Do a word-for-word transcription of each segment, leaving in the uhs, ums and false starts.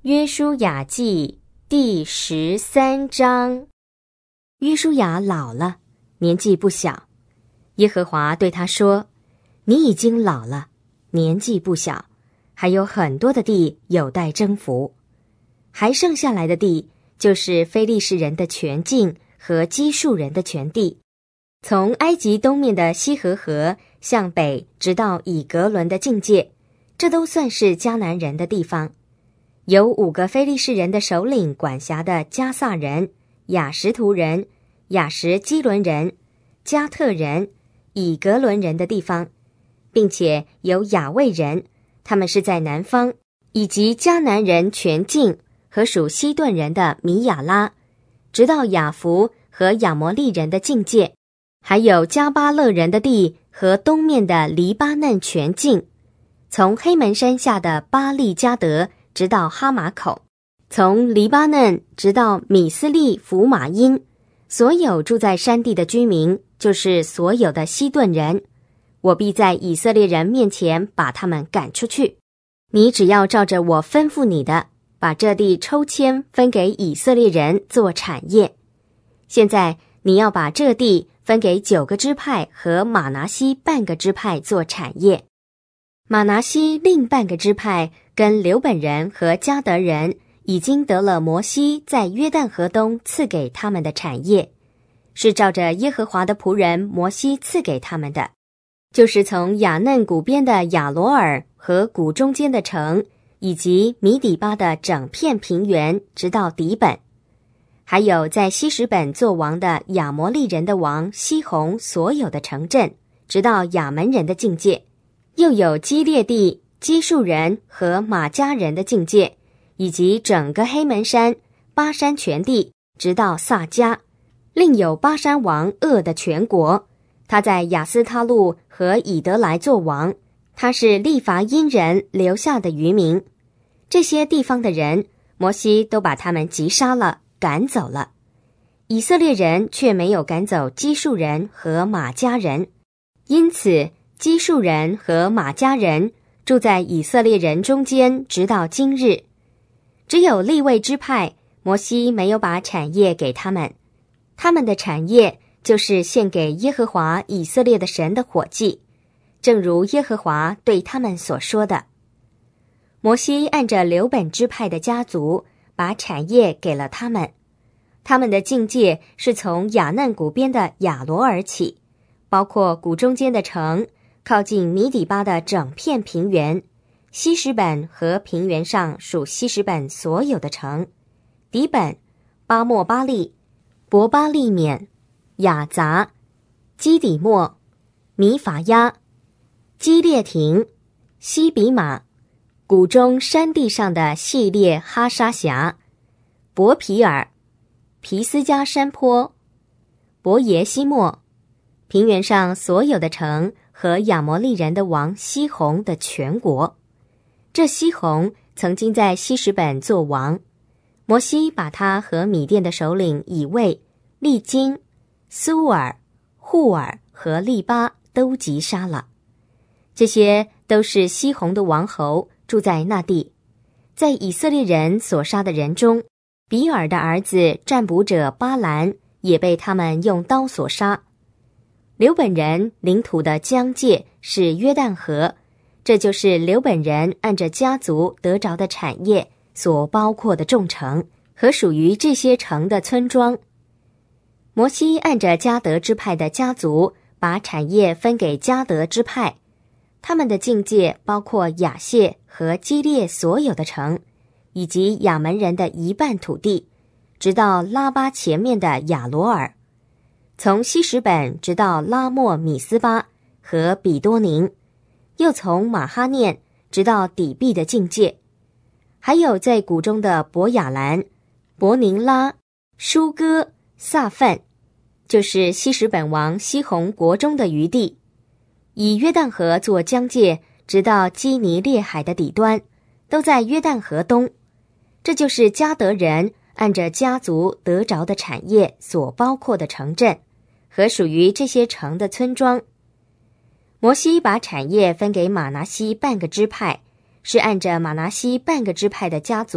约书亚记第十三章。约书亚老了，年纪不小。耶和华对他说：你已经老了，年纪不小，还有很多的地有待征服。还剩下来的地，就是非利士人的全境和基述人的全地，从埃及东面的西河河向北，直到以革伦的境界，这都算是迦南人的地方。有五个非利士人的首领管辖的加萨人、亚什图人、亚什基伦人、加特人、以革伦人的地方，并且有亚卫人，他们是在南方，以及迦南人全境和属西顿人的米亚拉，直到雅弗和亚摩利人的境界，还有加巴勒人的地和东面的黎巴嫩全境，从黑门山下的巴利加德直到哈马口，从黎巴嫩直到米斯利弗马因，所有住在山地的居民，就是所有的西顿人，我必在以色列人面前把他们赶出去。你只要照着我吩咐你的，把这地抽签分给以色列人做产业。现在你要把这地分给九个支派和马拿西半个支派做产业。马拿西另半个支派跟流本人和迦得人已经得了摩西在约旦河东赐给他们的产业，是照着耶和华的仆人摩西赐给他们的，就是从雅嫩谷边的亚罗尔和谷中间的城，以及米底巴的整片平原，直到底本，还有在西什本做王的亚摩利人的王西宏所有的城镇，直到亚门人的境界，又有基列地、基述人和马加人的境界，以及整个黑门山、巴山全地，直到撒迦。另有巴山王噩的全国，他在亚斯他路和以德来做王，他是利伐因人留下的余民。这些地方的人，摩西都把他们击杀了，赶走了。以色列人却没有赶走基述人和马加人，因此基述人和马加人住在以色列人中间，直到今日。只有利未支派，摩西没有把产业给他们，他们的产业就是献给耶和华以色列的神的火祭，正如耶和华对他们所说的。摩西按着流本支派的家族，把产业给了他们。他们的境界是从雅嫩谷边的亚罗尔起，包括谷中间的城，靠近米底巴的整片平原，西什本和平原上属西什本所有的城，底本、巴莫巴利、伯巴利缅、雅杂、基底莫、米法亚、基列亭、西比马，谷中山地上的系列哈沙峡、伯皮尔、皮斯加山坡、伯耶西莫，平原上所有的城和亚摩利人的王西宏的全国。这西宏曾经在西什本做王，摩西把他和米甸的首领以卫、利金、苏尔、户尔和利巴都击杀了。这些都是西宏的王侯，住在那地。在以色列人所杀的人中，比尔的儿子占卜者巴兰也被他们用刀所杀。流本人领土的疆界是约旦河，这就是流本人按着家族得着的产业所包括的众城和属于这些城的村庄。摩西按着迦得支派的家族，把产业分给迦得支派，他们的境界包括亚谢和基列所有的城，以及亚门人的一半土地，直到拉巴前面的亚罗尔，从西什本直到拉莫米斯巴和比多宁，又从马哈念直到底壁的境界，还有在谷中的伯亚兰、伯宁拉、舒哥、撒粪，就是西什本王西宏国中的余地，以约旦河做疆界，直到基尼列海的底端，都在约旦河东。这就是迦得人按着家族得着的产业所包括的城镇和属于这些城的村庄。摩西把产业分给马拿西半个支派，是按着马拿西半个支派的家族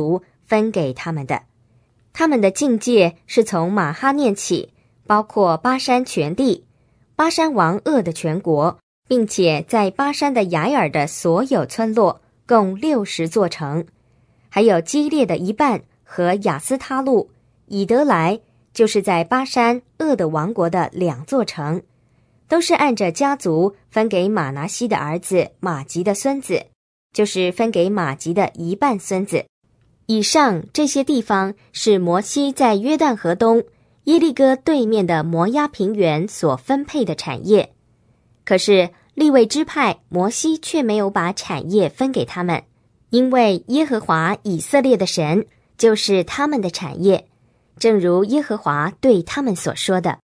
分给他们的。他们的境界是从马哈念起，包括巴山全地，巴山王噩的全国，并且在巴山的雅尔的所有村落，共六十座城，还有基列的一半和雅斯他路、以德来，就是在巴山噩的王国的两座城，都是按着家族分给马拿西的儿子马吉的孙子，就是分给马吉的一半孙子。以上这些地方是摩西在约旦河东耶利哥对面的摩押平原所分配的产业。可是利未支派摩西却没有把产业分给他们，因为耶和华以色列的神就是他们的产业，正如耶和华对他们所说的。